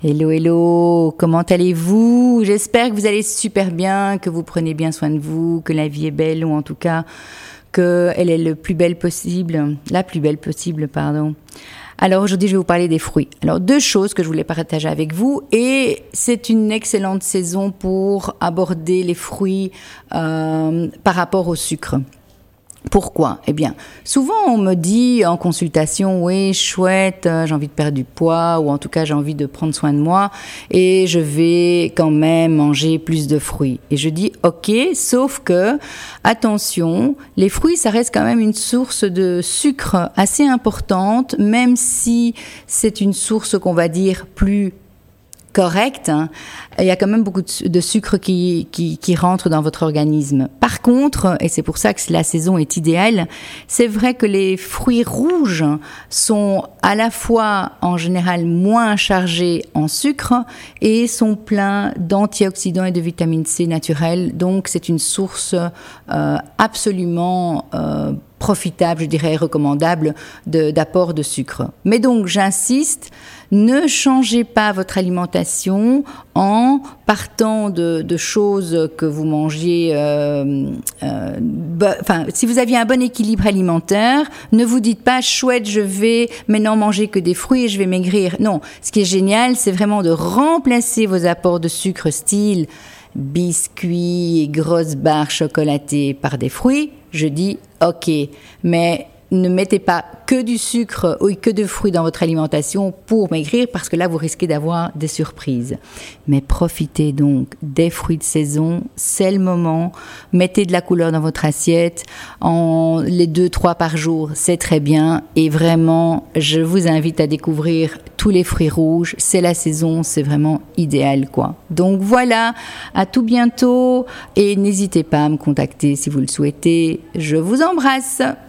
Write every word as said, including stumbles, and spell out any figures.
Hello, hello, comment allez-vous? J'espère que vous allez super bien, que vous prenez bien soin de vous, que la vie est belle, ou en tout cas qu'elle est le plus belle possible, la plus belle possible, pardon. Alors aujourd'hui, je vais vous parler des fruits. Alors deux choses que je voulais partager avec vous, et c'est une excellente saison pour aborder les fruits euh, par rapport au sucre. Pourquoi? Eh bien, souvent on me dit en consultation, oui, chouette, j'ai envie de perdre du poids, ou en tout cas j'ai envie de prendre soin de moi, et je vais quand même manger plus de fruits. Et je dis, ok, sauf que, attention, les fruits, ça reste quand même une source de sucre assez importante, même si c'est une source qu'on va dire plus correct, hein. Il y a quand même beaucoup de, de sucre qui, qui, qui rentre dans votre organisme. Par contre, et c'est pour ça que la saison est idéale, c'est vrai que les fruits rouges sont à la fois en général moins chargés en sucre et sont pleins d'antioxydants et de vitamine C naturelle. Donc c'est une source euh, absolument euh, profitable, je dirais recommandable, de, d'apport de sucre. Mais donc j'insiste, ne changez pas votre alimentation en partant de, de choses que vous mangiez. Euh, euh, bah, enfin, si vous aviez un bon équilibre alimentaire, ne vous dites pas chouette, je vais maintenant manger que des fruits et je vais maigrir. Non, ce qui est génial, c'est vraiment de remplacer vos apports de sucre style biscuits et grosses barres chocolatées par des fruits. Je dis ok, mais ne mettez pas que du sucre ou que de fruits dans votre alimentation pour maigrir, parce que là, vous risquez d'avoir des surprises. Mais profitez donc des fruits de saison, c'est le moment. Mettez de la couleur dans votre assiette. En les deux, trois par jour, c'est très bien. Et vraiment, je vous invite à découvrir tous les fruits rouges. C'est la saison, c'est vraiment idéal, quoi. Donc voilà, à tout bientôt. Et n'hésitez pas à me contacter si vous le souhaitez. Je vous embrasse.